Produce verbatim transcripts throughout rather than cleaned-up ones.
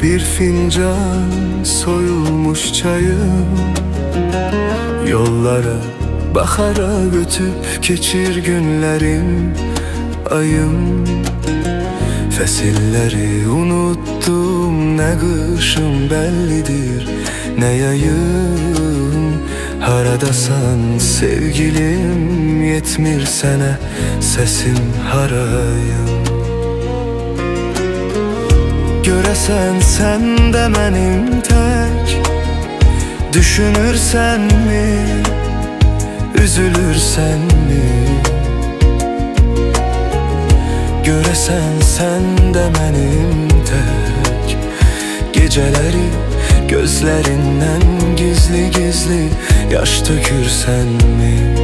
Bir fincan soyulmuş çayım, yollara bakarak ötüp geçir günlerim ayım. Fesilleri unuttum, ne kışım bellidir ne yayım. Haradasan sevgilim, yetmir sene sesim harayım. Göresen sen de benim tek, düşünürsen mi, üzülürsen mi? Göresen sen de benim tek, geceleri gözlerinden gizli gizli yaş dökürsen mi?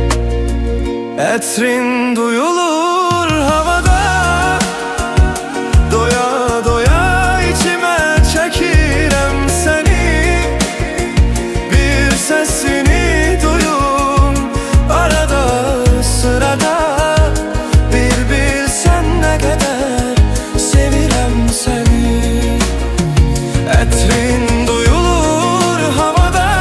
Etrin duyulur havada, doya doya içime çekirem seni. Bir sesini duyum arada sırada, bir bilsen ne kadar sevirem seni. Etrin duyulur havada,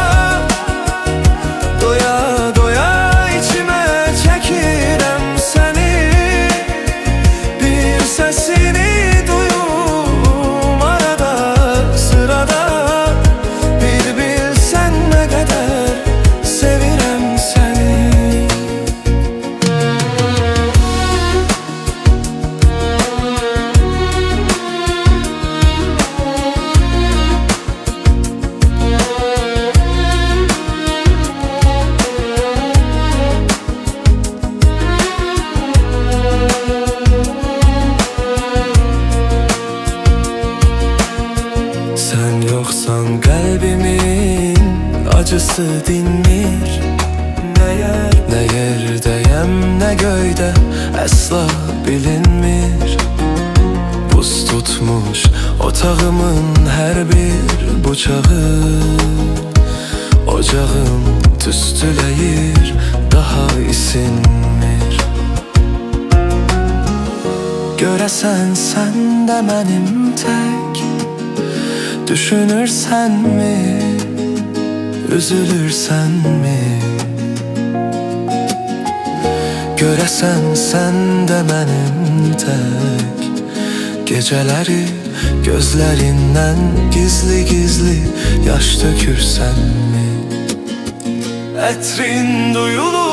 doya doya içime çekirem seni. Bir sesini duyum arada sırada, bir bilsen ne kadar sevirem seni. Sen yoksan kalbimin acısı dinmir. Ne yer, ne yerdeyem ne göyde asla bilinmir. Buz tutmuş otağımın her bir bucağı, ocağım tüstüleyir daha isinmir. Göresen sen de benim tek, düşünürsen mi, üzülürsen mi? Göresen sen de benim tek, geceleri gözlerinden gizli gizli yaş dökürsen mi? Etrin duyulur